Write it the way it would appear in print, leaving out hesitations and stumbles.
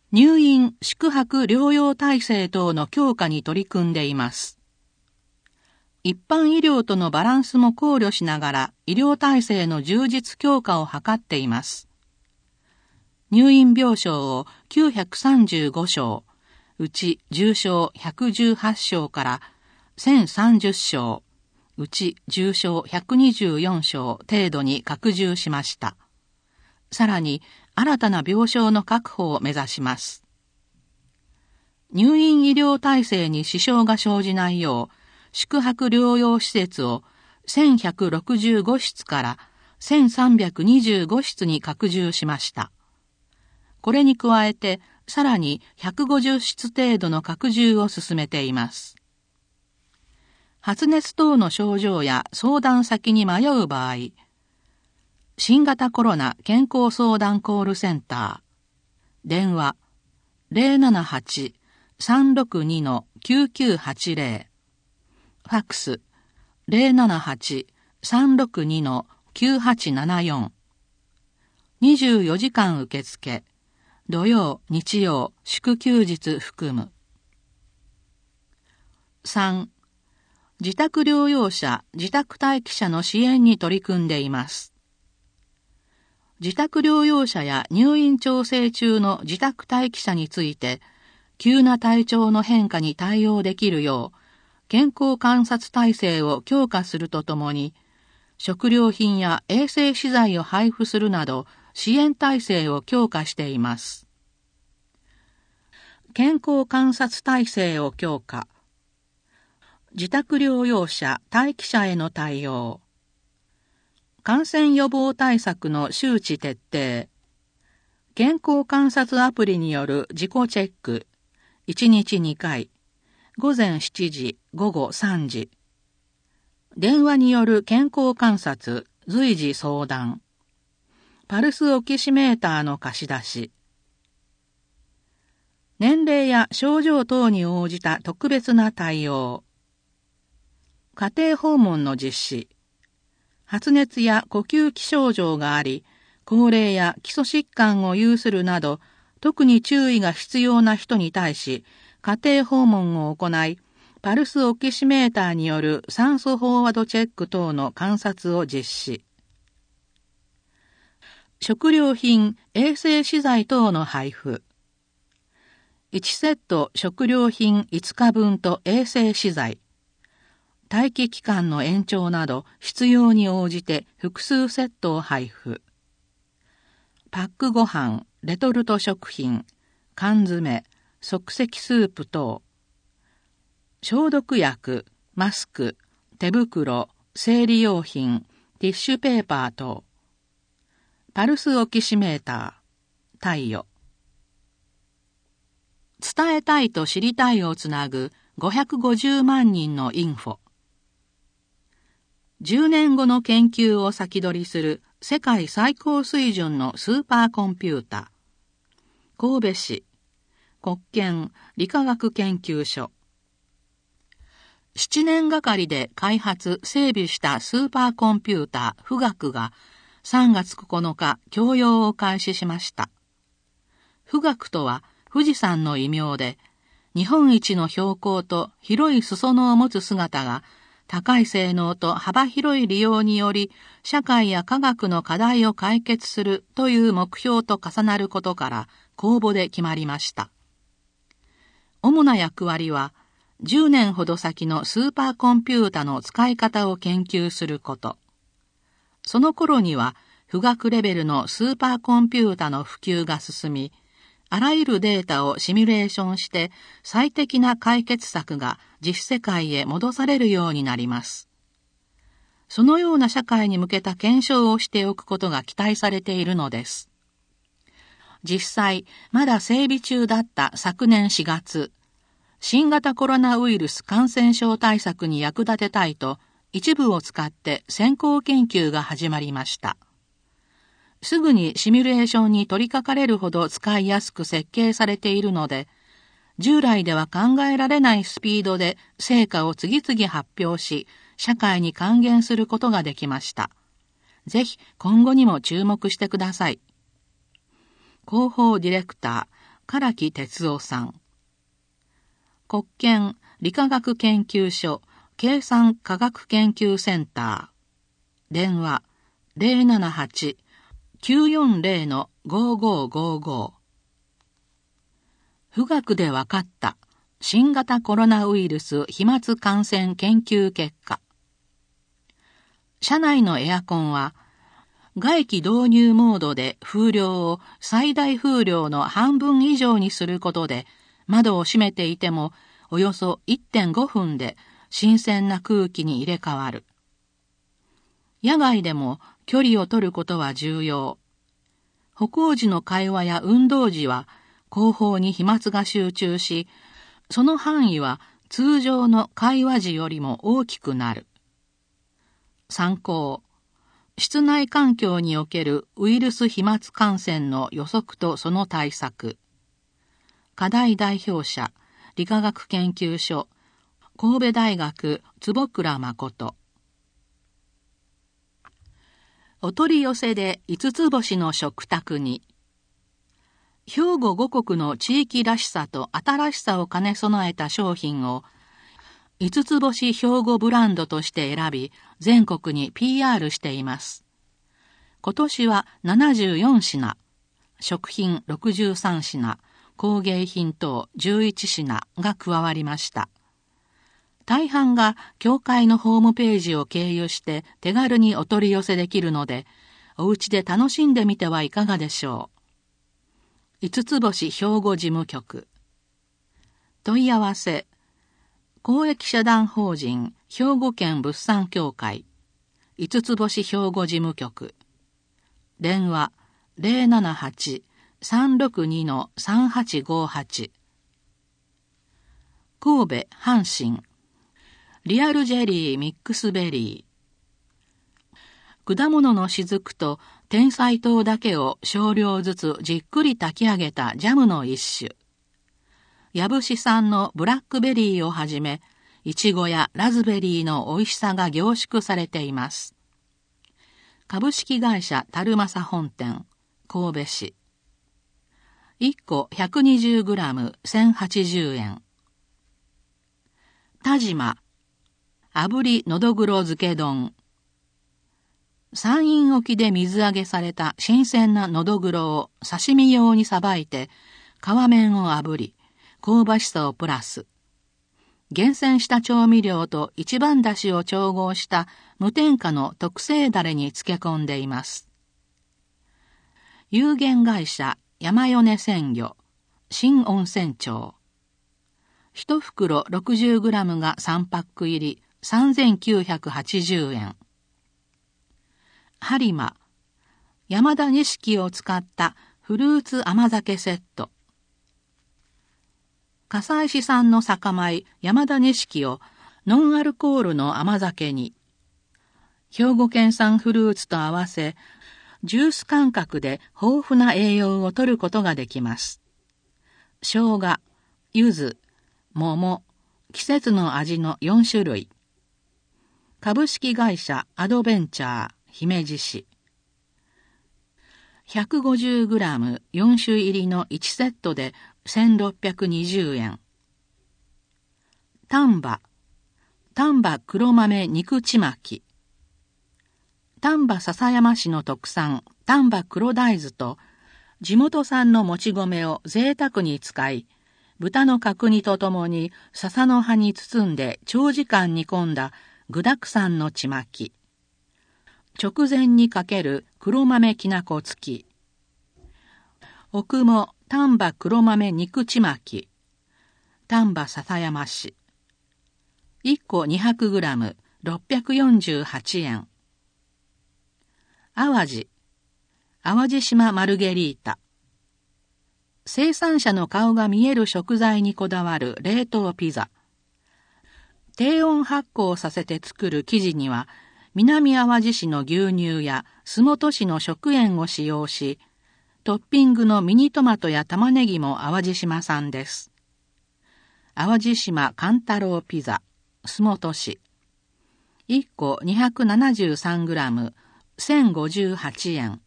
入院・宿泊療養体制等の強化に取り組んでいます。一般医療とのバランスも考慮しながら医療体制の充実強化を図っています。入院病床を935床、うち重症118床から1030床、うち重症124床程度に拡充しました。さらに新たな病床の確保を目指します。入院医療体制に支障が生じないよう、宿泊療養施設を1165室から1325室に拡充しました。これに加えて、さらに150室程度の拡充を進めています。発熱等の症状や相談先に迷う場合、新型コロナ健康相談コールセンター、電話 078-362-9980、ファックス 078-362-9874、24時間受付、土曜、日曜、祝休日含む。3、自宅療養者、自宅待機者の支援に取り組んでいます。自宅療養者や入院調整中の自宅待機者について、急な体調の変化に対応できるよう、健康観察体制を強化するとともに、食料品や衛生資材を配布するなど、支援体制を強化しています。健康観察体制を強化。自宅療養者、待機者への対応。感染予防対策の周知徹底。健康観察アプリによる自己チェック。1日2回。午前7時、午後3時。電話による健康観察、随時相談。パルスオキシメーターの貸し出し。年齢や症状等に応じた特別な対応。家庭訪問の実施。発熱や呼吸器症状があり、高齢や基礎疾患を有するなど、特に注意が必要な人に対し、家庭訪問を行い、パルスオキシメーターによる酸素飽和度チェック等の観察を実施。食料品、衛生資材等の配布。1セット食料品5日分と衛生資材。待機期間の延長など必要に応じて複数セットを配布。パックご飯、レトルト食品、缶詰、即席スープ等。消毒薬、マスク、手袋、生理用品、ティッシュペーパー等。パルスオキシメーター、貸与。伝えたいと知りたいをつなぐ550万人のインフォ。10年後の研究を先取りする世界最高水準のスーパーコンピュータ。神戸市国研理化学研究所。7年がかりで開発・整備したスーパーコンピュータ富岳が3月9日供用を開始しました。富岳とは富士山の異名で、日本一の標高と広い裾野を持つ姿が高い性能と幅広い利用により社会や科学の課題を解決するという目標と重なることから公募で決まりました。主な役割は10年ほど先のスーパーコンピュータの使い方を研究すること。その頃には富岳レベルのスーパーコンピュータの普及が進み、あらゆるデータをシミュレーションして最適な解決策が実世界へ戻されるようになります。そのような社会に向けた検証をしておくことが期待されているのです。実際、まだ整備中だった昨年4月、新型コロナウイルス感染症対策に役立てたいと、一部を使って先行研究が始まりました。すぐにシミュレーションに取り掛かれるほど使いやすく設計されているので、従来では考えられないスピードで成果を次々発表し、社会に還元することができました。ぜひ今後にも注目してください。広報ディレクター、 唐木哲夫さん。国研理化学研究所計算科学研究センター。電話078-940-5555。富岳で分かった新型コロナウイルス飛沫感染研究結果。車内のエアコンは外気導入モードで風量を最大風量の半分以上にすることで窓を閉めていてもおよそ 1.5 分で新鮮な空気に入れ替わる。野外でも距離を取ることは重要。歩行時の会話や運動時は後方に飛沫が集中し、その範囲は通常の会話時よりも大きくなる。参考。室内環境におけるウイルス飛沫感染の予測とその対策。課題代表者、理化学研究所、神戸大学坪倉誠。お取り寄せで5つ星の食卓に。兵庫五国の地域らしさと新しさを兼ね備えた商品を5つ星兵庫ブランドとして選び、全国に PR しています。今年は74品、食品63品、工芸品等11品が加わりました。大半が協会のホームページを経由して手軽にお取り寄せできるので、お家で楽しんでみてはいかがでしょう。5つ星兵庫事務局。問い合わせ。公益社団法人兵庫県物産協会5つ星兵庫事務局。電話078-362-3858。神戸阪神リアルジェリーミックスベリー。果物の雫と天才糖だけを少量ずつじっくり炊き上げたジャムの一種。矢伏産のブラックベリーをはじめ、イチゴやラズベリーの美味しさが凝縮されています。株式会社樽正本店、神戸市。1個 120g1080 円。田島、炙りのどぐろ漬け丼。山陰沖で水揚げされた新鮮なのどぐろを刺身用にさばいて、皮面を炙り、香ばしさをプラス。厳選した調味料と一番だしを調合した無添加の特製だれに漬け込んでいます。有限会社山米鮮魚、新温泉町。1袋 60g が3パック入り3980円。播磨、山田錦を使ったフルーツ甘酒セット。笠石産の酒米山田錦をノンアルコールの甘酒に、兵庫県産フルーツと合わせ、ジュース感覚で豊富な栄養を摂ることができます。生姜、柚子、桃、季節の味の4種類。株式会社アドベンチャー姫路市。150g4 種入りの1セットで1620円。丹波黒豆肉ちまき。丹波篠山市の特産丹波黒大豆と地元産のもち米を贅沢に使い、豚の角煮とともに笹の葉に包んで長時間煮込んだ具沢山のちまき。直前にかける黒豆きなこ付き。おくも丹波黒豆肉ちまき。丹波篠山市。1個 200g 648円。淡路島マルゲリータ。生産者の顔が見える食材にこだわる冷凍ピザ。低温発酵させて作る生地には、南淡路市の牛乳や洲本市の食塩を使用し、トッピングのミニトマトや玉ねぎも淡路島産です。淡路島甘太郎ピザ、洲本市。1個 273g、1058円。